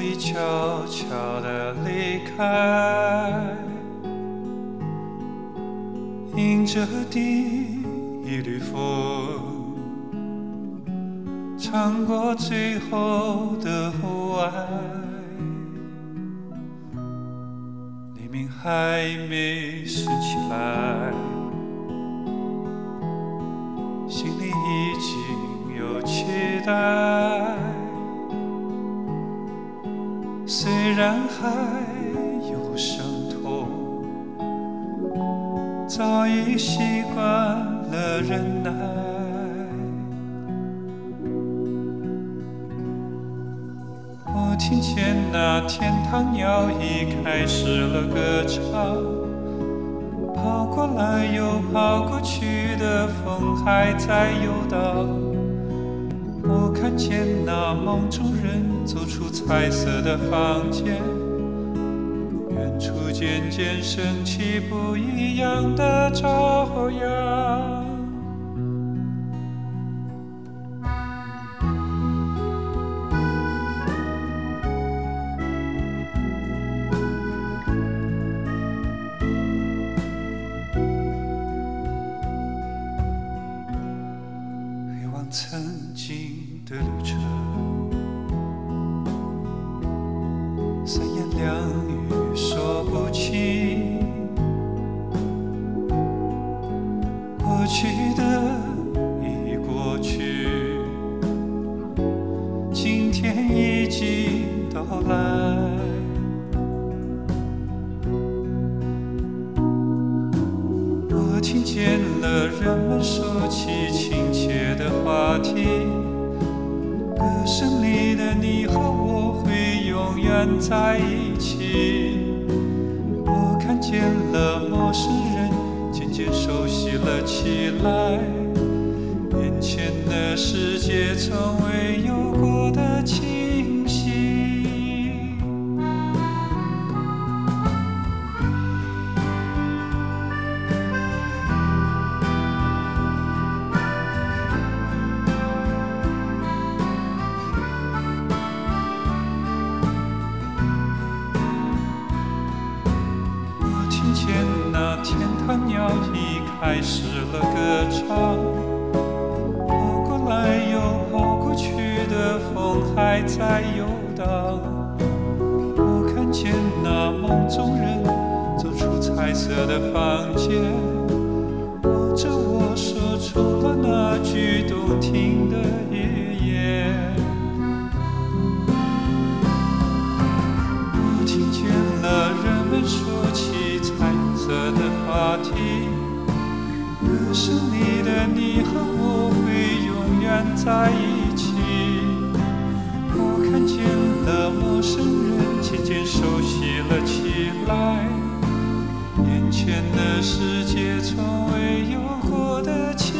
已悄悄地离开，迎着第一缕风，穿过最后的雾霭，黎明还没升起来，心里已经有期待，虽然还有伤痛，早已习惯了忍耐。我听见那天堂鸟已开始了歌唱，跑过来又跑过去的风还在游荡。我看见那梦中人走出彩色的房间，远处渐渐升起不一样的朝阳。回望曾经的旅程，三言两语说不清，过去的已过去，今天已经到来。我听见了人们说起亲切的话题，歌声里的你和我会永远在一起。我看见了陌生人渐渐熟悉了起来，眼前的世界从未有过的清晰。我听见那天堂鸟已开始了歌唱，跑过来又跑过去的风还在游荡。我看见那梦中人走出彩色的房间，望着我说出了那句动听的语言。我听见了人们说起彩色的话题，歌声里的你和我会永远在一起。我看见了陌生人渐渐熟悉了起来，眼前的世界从未有过的情